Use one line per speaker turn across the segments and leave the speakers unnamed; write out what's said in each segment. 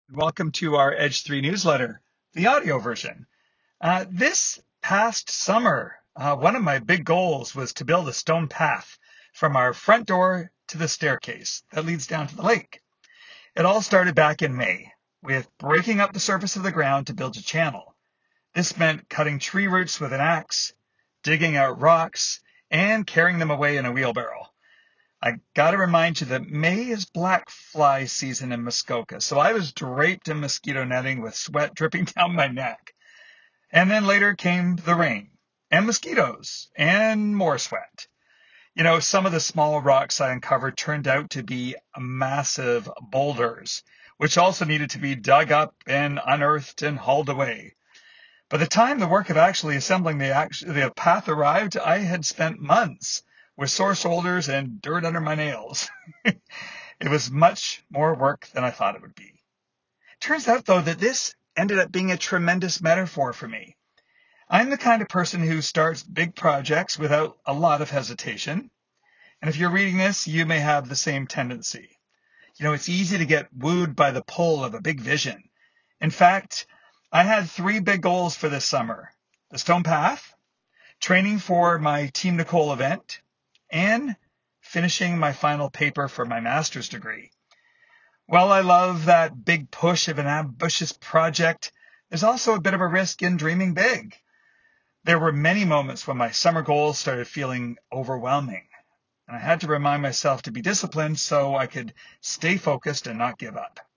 Welcome to our Edge 3 newsletter, the audio version. This past summer, one of my big goals was to build a stone path from our front door to the staircase that leads down to the lake. It all started back in May with breaking up the surface of the ground to build a channel. This meant cutting tree roots with an axe, digging out rocks, and carrying them away in a wheelbarrow. I gotta remind you that May is black fly season in Muskoka, so I was draped in mosquito netting with sweat dripping down my neck. And then later came the rain, and mosquitoes, and more sweat. Some of the small rocks I uncovered turned out to be massive boulders, which also needed to be dug up and unearthed and hauled away. By the time the work of actually assembling the path arrived, I had spent months with sore shoulders and dirt under my nails. It was much more work than I thought it would be. Turns out, though, that this ended up being a tremendous metaphor for me. I'm the kind of person who starts big projects without a lot of hesitation. And if you're reading this, you may have the same tendency. It's easy to get wooed by the pull of a big vision. In fact, I had three big goals for this summer: the Stone Path, training for my Team Nicole event, and finishing my final paper for my master's degree. While I love that big push of an ambitious project, there's also a bit of a risk in dreaming big. There were many moments when my summer goals started feeling overwhelming, and I had to remind myself to be disciplined so I could stay focused and not give up.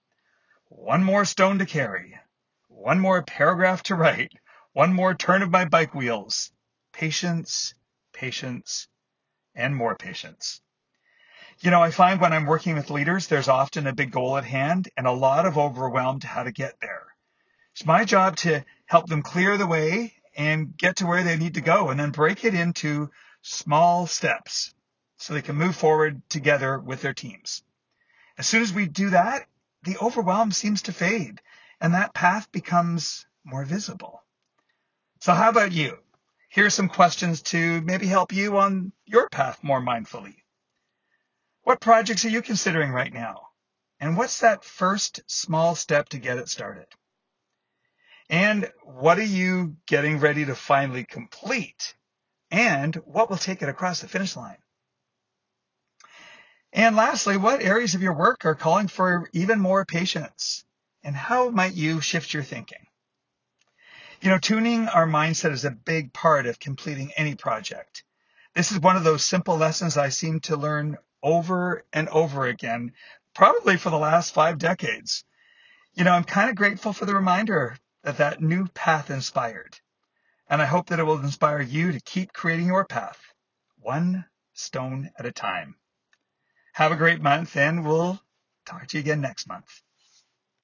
One more stone to carry, one more paragraph to write, one more turn of my bike wheels. Patience, patience, and more patience. I find when I'm working with leaders, there's often a big goal at hand and a lot of overwhelm to how to get there. It's my job to help them clear the way and get to where they need to go, and then break it into small steps so they can move forward together with their teams. As soon as we do that, the overwhelm seems to fade and that path becomes more visible. So how about you? Here are some questions to maybe help you on your path more mindfully. What projects are you considering right now? And what's that first small step to get it started? And what are you getting ready to finally complete? And what will take it across the finish line? And lastly, what areas of your work are calling for even more patience? And how might you shift your thinking? Tuning our mindset is a big part of completing any project. This is one of those simple lessons I seem to learn over and over again, probably for the last 5 decades. I'm kind of grateful for the reminder that new path inspired. And I hope that it will inspire you to keep creating your path, one stone at a time. Have a great month, and we'll talk to you again next month.